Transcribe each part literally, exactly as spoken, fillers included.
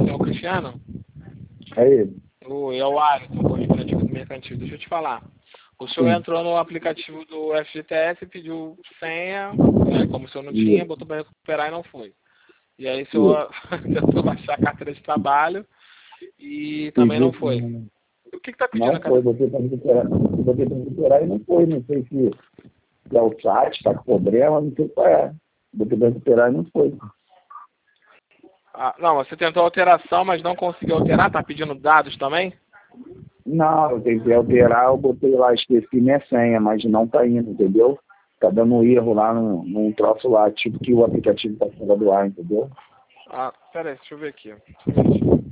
é o Cristiano? É ele. O, é o Alisson, correspondente do mercantil. Deixa eu te falar. O senhor Sim. entrou no aplicativo do F G T S, pediu senha, né, como o senhor não tinha, botou para recuperar e não foi. E aí o senhor tentou baixar a carteira de trabalho e também não foi. O que está pedindo Não a foi, carteira? você tem que recuperar, você tem que recuperar e não foi, não sei se, se é o site, está com problema, não sei qual é. Você tem que recuperar e não foi. Ah, não, você tentou alteração, mas não conseguiu alterar, tá pedindo dados também? Não, eu tentei alterar, eu botei lá, esqueci minha senha, mas não tá indo, entendeu? Tá dando um erro lá num, num troço lá, tipo que o aplicativo tá fora do ar, entendeu? Ah, pera aí, deixa eu ver aqui. Deixa eu ver aqui.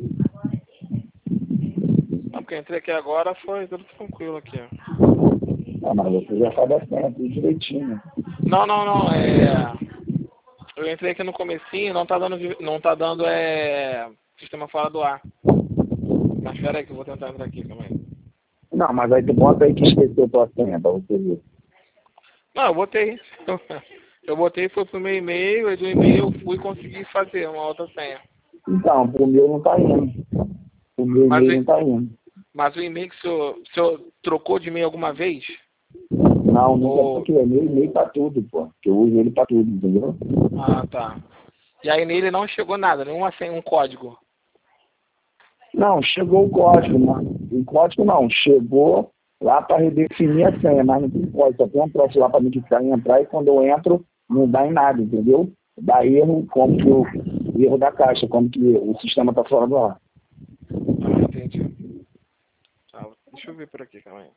Não, porque eu entrei aqui agora, foi tudo tranquilo aqui. Ah, mas você já sabe a senha, tudo direitinho. Não, não, não, é... Eu entrei aqui no comecinho, não tá dando, não tá dando, é... sistema fora do ar. Mas espera aí que eu vou tentar entrar aqui também. Não, mas aí tu bota aí que esqueceu tua senha, pra você ver. Não, eu botei. Eu botei, foi pro meu e-mail, aí do e-mail eu fui conseguir fazer uma outra senha. Então, pro meu não tá indo. O meu Mas, e-mail não o- tá indo. mas o e-mail que o senhor, o senhor trocou de e-mail alguma vez? Não, nunca Ou... troquei. Meu e-mail pra tudo, pô. Que eu uso ele pra tudo, entendeu? Ah, tá. E aí nele não chegou nada, nenhuma senha, um código. Não, chegou o código, mano. O código não, chegou lá para redefinir a senha, mas não tem código, só tem um troço lá para me clicar e entrar, e quando eu entro, não dá em nada, entendeu? Dá erro, como que o erro da caixa, como que o sistema tá fora do ar. Ah, entendi. Tá, deixa eu ver por aqui, calma aí.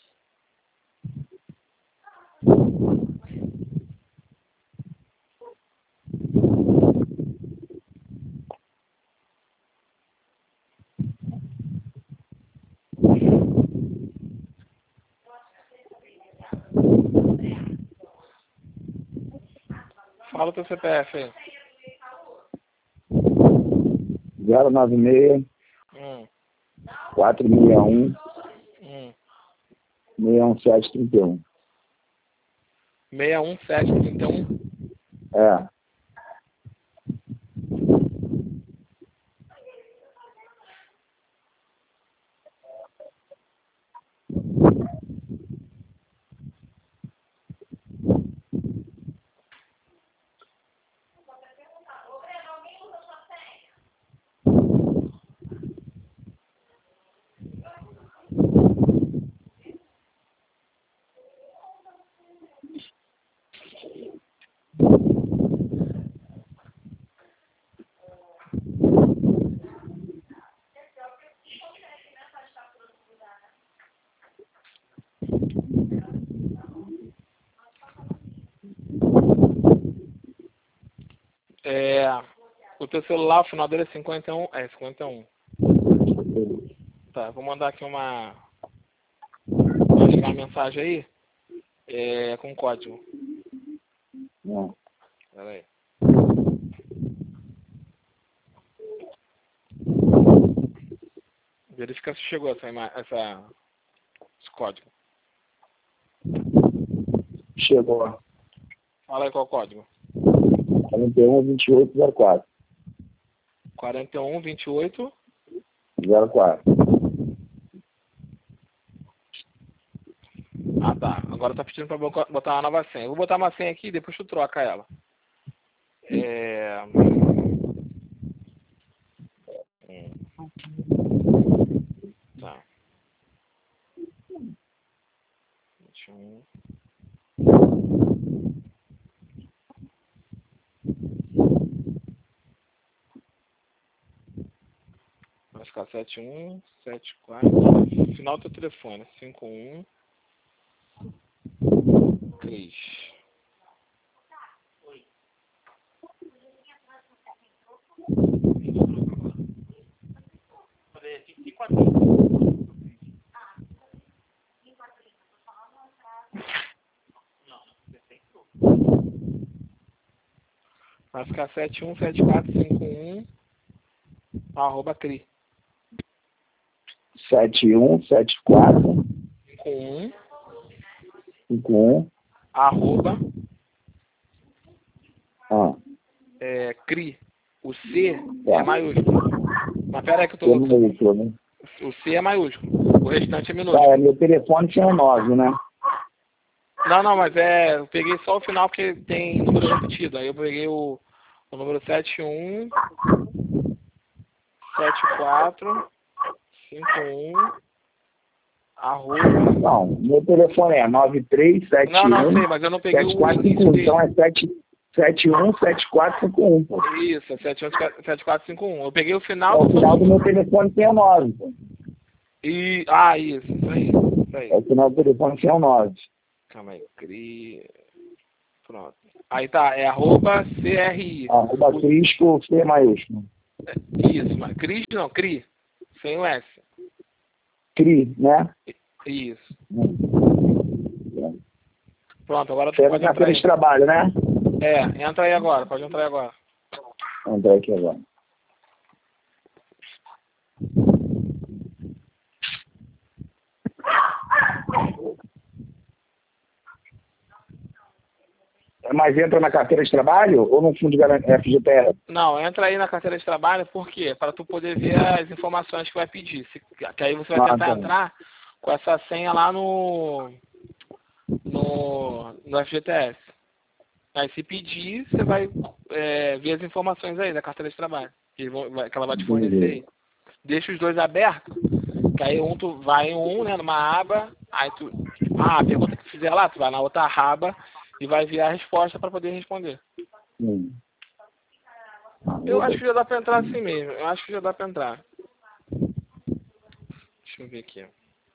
Fala o teu C P F aí. zero nove seis, Hum, quatro seis um, hum. seis um sete três um. seis um sete três um. É. É, o teu celular, o final dele é cinquenta e um. É, cinquenta e um. Tá, vou mandar aqui uma... Vai chegar uma mensagem aí. É, com código. Não. Pera aí. Verifica se chegou essa, ima- essa, esse código. Chegou. Fala aí qual é o código. quarenta e um, vinte e oito, zero quatro. quarenta e um, vinte e oito. zero quatro. Ah, tá. Agora tá pedindo pra bo- botar uma nova senha. Eu vou botar uma senha aqui e depois tu troca ela. É... Hum, tá. vinte e um. Vai ficar sete um, sete quatro. Final do teu telefone. cinco um. Cris. Vai ficar sete um, sete quatro, cinco um. Arroba cri. sete um, sete quatro, cinco um. cinco um. Arroba. Ah. É, cri. O C Tá. é maiúsculo. Mas pera aí que eu C tô... maiúsculo, né? O C é maiúsculo. O restante é minúsculo. Tá, é, meu telefone tinha um nove, né? Não, não, mas é... Eu peguei só o final porque tem número repetido. Aí eu peguei o, o número sete um sete quatro cinco um arroba... Não, meu telefone é nove três sete Não, não um sei, mas eu não peguei sete o quatro cinco início um. dele. Então é sete um sete quatro cinco um, pô. Isso, é sete um sete quatro cinco um. Eu peguei o É, final o do seu final do número. meu telefone tem o nove, pô. E... Ah, isso, isso aí. Isso aí. É o final do telefone tem o nove. Calma aí, cri... Pronto. Aí tá, é arroba C R I. Arroba O- Cris com C maiúsculo. Isso, mas Cris não, Cri. Sem o S. Cri, né? Isso. Hum. Pronto, agora tu Você é na pode entrar carteira de aí. trabalho, né? É, entra aí agora, pode entrar aí agora. Vou entrar aqui agora. Mas entra na carteira de trabalho ou no fundo de garantia F G T S? Não, entra aí na carteira de trabalho, por quê? Para tu poder ver as informações que vai pedir. Se- que aí você vai Ah, tentar tá. entrar com essa senha lá no, no, no F G T S. Aí se pedir, você vai é, ver as informações aí da carteira de trabalho, que, vão- vai- que ela vai te fornecer aí. Deixa os dois abertos, que aí um tu vai em um, né, numa aba, aí tu. Ah, a pergunta que tu fizer lá, tu vai na outra aba e vai ver a resposta para poder responder. Hum. Eu acho que já dá pra entrar assim mesmo. Eu acho que já dá pra entrar. Deixa eu ver aqui.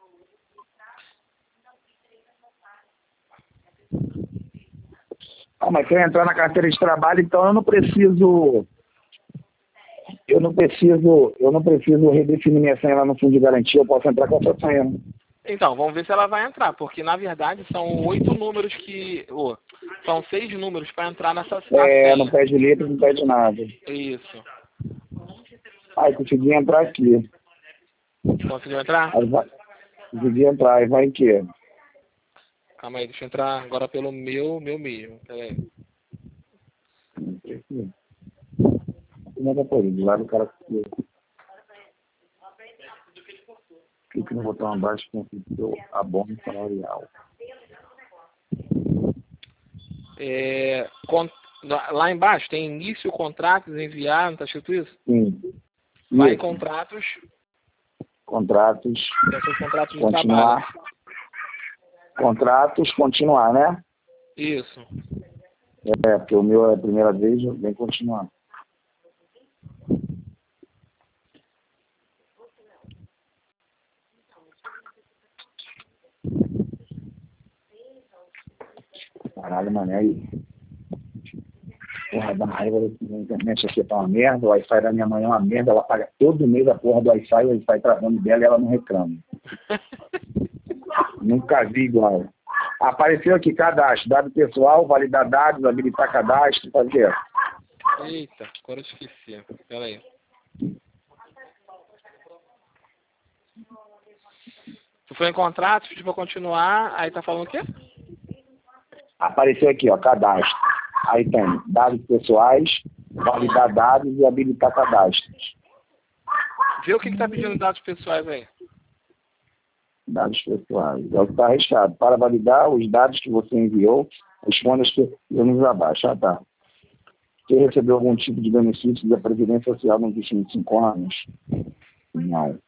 Ah, mas se eu entrar na carteira de trabalho, então eu não preciso. Eu não preciso. Eu não preciso redefinir minha senha lá no fundo de garantia, eu posso entrar com essa senha. Né? Então, vamos ver se ela vai entrar, porque na verdade são oito números que. Oh, são seis números para entrar nessa na É, senha. não pede letra, não pede nada. Isso. Aí consegui entrar aqui. Conseguiu entrar? Aí vai. Consegui entrar, aí vai em quê? Calma aí, deixa eu entrar agora pelo meu, meu mesmo. Pera aí. Como é que é por isso? Lá do cara. Clique no botão abaixo com o abono salarial. É, con- lá embaixo tem início, contratos, enviar, não tá escrito isso? Sim. Vai em Isso. contratos, Contratos. tem seus contratos de Continuar. trabalho. Contratos, continuar, né? Isso. É, porque o meu é a primeira vez, vem continuar. Caralho, mané, aí. Porra, da raiva, a internet aqui tá uma merda, o Wi-Fi da minha mãe é uma merda, ela paga todo mês a porra do Wi-Fi, o Wi-Fi travando dela e ela não reclama. Nunca vi igual. Apareceu aqui cadastro, dado pessoal, validar dados, habilitar cadastro, fazer. Eita, agora eu esqueci. Pera aí. Tu foi em contratos, pediu pra continuar, aí tá falando o quê? Apareceu aqui, ó, cadastro. Aí tem dados pessoais, validar dados e habilitar cadastros. Vê o que que tá pedindo dados pessoais aí. Dados pessoais. É o que está arriscado. Para validar os dados que você enviou, responda as perguntas abaixo. Ah, tá. Você recebeu algum tipo de benefício da Previdência Social nos últimos cinco anos? Não.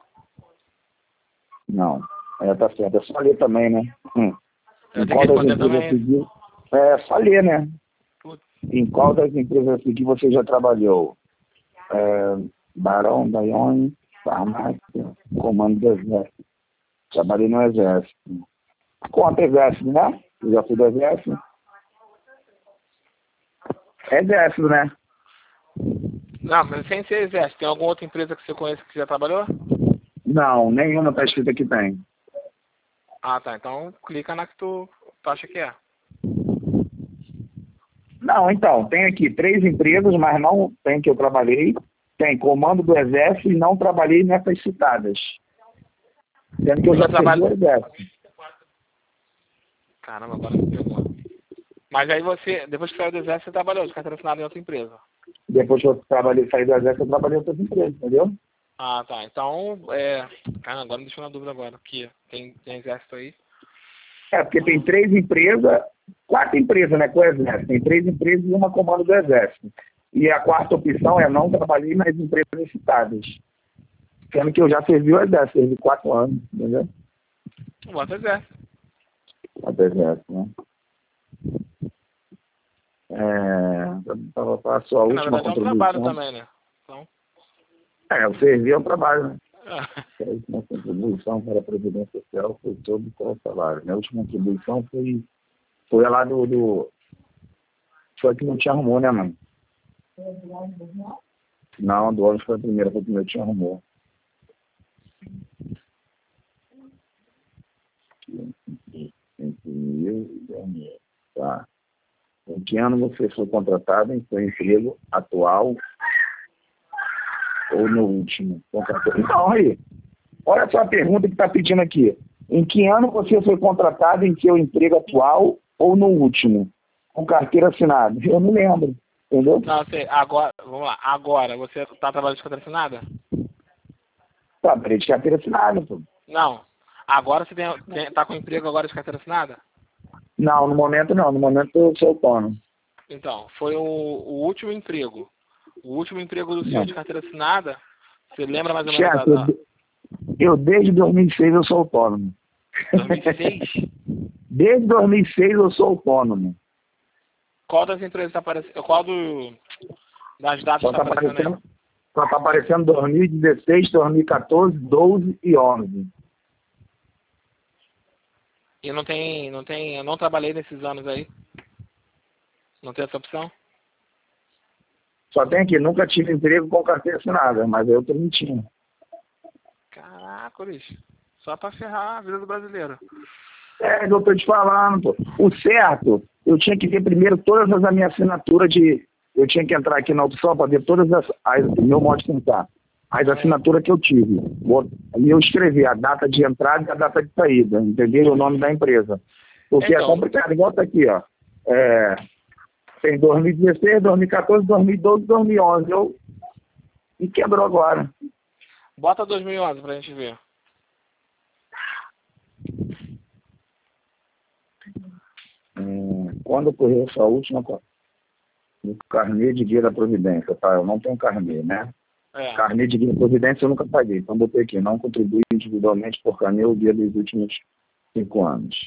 Não. É, tá certo. É só ler também, né? Hum. Eu Em tenho que qual das responder empresas também. seguir? É, só ler, né? Putz. Em qual das empresas seguir você já trabalhou? É, Barão, Daione, Farmácia, Comando do Exército. Trabalhei no Exército. Conta Exército, né? Eu já fui do Exército. Exército, né? Não, mas sem ser exército, tem alguma outra empresa que você conhece que já trabalhou? Não, nenhuma tá escrito que tem. Ah, tá. Então clica na que tu, tu acha que é. Não, então, tem aqui três empresas, mas não tem que eu trabalhei. Tem Comando do Exército e não trabalhei nessas citadas. Sendo que eu já servi o Exército. Caramba, agora me pegou. Mas aí você, depois que saiu do exército, você trabalhou de carteira assinada em outra empresa. Depois que eu trabalhei, saí do exército, eu trabalhei em outras empresas, entendeu? Ah, tá. Então, é... Cara, agora me deixou na dúvida agora. Aqui, tem, tem exército aí? É, porque tem três empresas, quatro empresas, né, com o exército. Tem três empresas e uma comando do exército. E a quarta opção é não trabalhei nas empresas citadas. Sendo que eu já servi o exército, servi quatro anos, entendeu? Bota exército. Quatro exército, né? É, para a sua Porque, na última verdade, é um trabalho contribuição. também, né? Então... É, o servir é um trabalho, né? É. A última contribuição para a Previdência Social foi sobre qual salário. Minha última contribuição foi, foi lá do, do... Foi que não te arrumou, né, mãe? Não, do ônibus foi a primeira, foi a primeira que te arrumou. Entre mil e dez mil. Tá. Em que ano você foi contratado em seu emprego atual ou no último? Então, aí, olha só a pergunta que está pedindo aqui. Em que ano você foi contratado em seu emprego atual ou no último? Com carteira assinada? Eu não lembro, entendeu? Não, sei. Agora, vamos lá. Agora, você tá trabalhando de carteira assinada? Tá, peraí, de carteira assinada, pô. Não. Agora você tem, tem, tá com emprego agora de carteira assinada? Não, no momento não. No momento eu sou autônomo. Então, foi o, o último emprego. O último emprego do senhor Não. de carteira assinada, você lembra mais ou menos Chefe, da... da... eu, eu desde dois mil e seis eu sou autônomo. dois mil e seis? Desde dois mil e seis eu sou autônomo. Qual das empresas está aparecendo? Qual do, das datas Só está tá aparecendo aparecendo, aí? só tá aparecendo dois mil e dezesseis, dois mil e quatorze, doze e onze. E não tem, não tem, eu não trabalhei nesses anos aí? Não tem essa opção? Só tem aqui, nunca tive emprego com carteira assinada, mas eu tô mentindo. Caraca, bicho. Só pra ferrar a vida do brasileiro. É, que eu tô te falando, pô. O certo, eu tinha que ver primeiro todas as minhas assinaturas de... Eu tinha que entrar aqui na opção para ver todas as... as meu modo de contar. As assinaturas que eu tive. E eu escrevi a data de entrada e a data de saída, entendeu? E o nome da empresa. Porque Então, é complicado. Igual tá aqui, ó. É, tem dois mil e dezesseis, dois mil e quatorze, dois mil e doze, dois mil e onze. Eu... E quebrou agora. bota dois mil e onze pra gente ver. Hum, quando ocorreu essa última... No carnê de guia da Providência, tá? Eu não tenho carnê, né? É. Carnê de guia da Providência eu nunca paguei. Então, botei aqui, não contribui individualmente por carnê ou guia dos últimos cinco anos.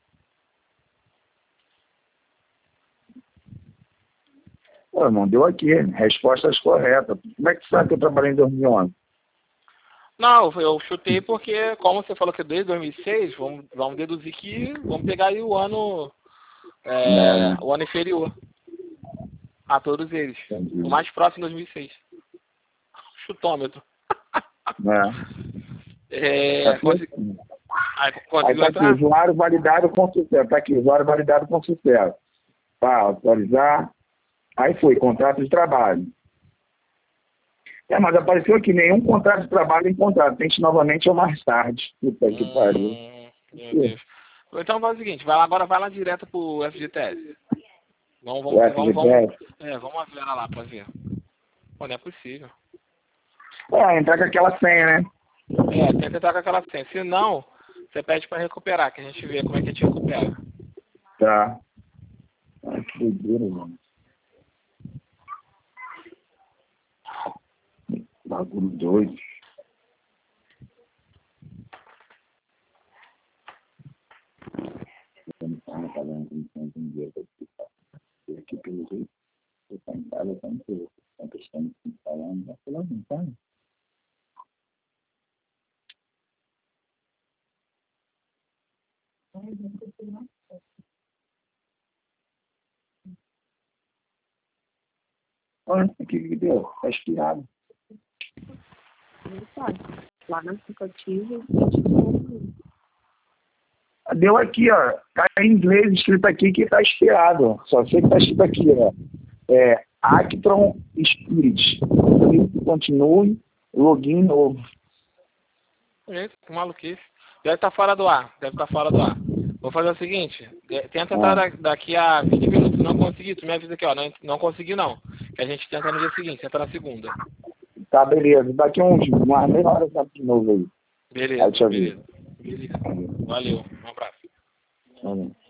Pô, irmão, deu aqui. Respostas corretas. Como é que você sabe que eu trabalhei em dois mil e onze? Não, eu chutei porque, como você falou que é desde dois mil e seis, vamos, vamos deduzir que, vamos pegar aí o ano, é, Né? o ano inferior a todos eles. Entendi. O mais próximo, dois mil e seis. Chutômetro. Né? É, Tá consegui... aqui. Aí, Aí conseguiu tá aqui, entrar? usuário validado com sucesso. Tá aqui, usuário validado com sucesso. Tá, autorizar. Aí foi, contrato de trabalho. É, mas apareceu aqui, nenhum contrato de trabalho encontrado. Tente novamente ou mais tarde. Puta que pariu. Hum, meu Deus. Então faz o seguinte, vai lá, agora vai lá direto pro F G T S. Vamos, O vamos, vamos, F G T S. vamos, é, vamos aviar lá pra ver. Pô, não é possível. É, entrar com aquela senha, né? É, tenta entrar com aquela senha. Se não, você pede pra recuperar, que a gente vê como é que a gente recupera. Tá. Ai, que doideira, mano. Bagulho doido. Eu não tava pagando comissão de um dia pra explicar. E aqui, pelo jeito, você tá em casa, tá em casa. Tá questão de se falando, vai falar, não tá? Olha, o que que deu? Tá expirado. Não pode. Lá no aplicativo, a gente Deu aqui, ó. Tá em inglês escrito aqui que tá expirado. Só sei que tá escrito aqui, ó. É Actron Spirit. Continue, login novo. Eita, que maluquice. Deve estar fora do ar, deve estar fora do ar. Vou fazer o seguinte, tenta entrar Ah. da- daqui a vinte minutos, não consegui, tu me avisa aqui, ó, não, não consegui não. que a gente tenta no dia seguinte, tenta na segunda. Tá, beleza. Daqui a uns, uma meia hora eu sabe de novo aí. Beleza, Aí, tchau, beleza. Beleza. Valeu, um abraço. Valeu.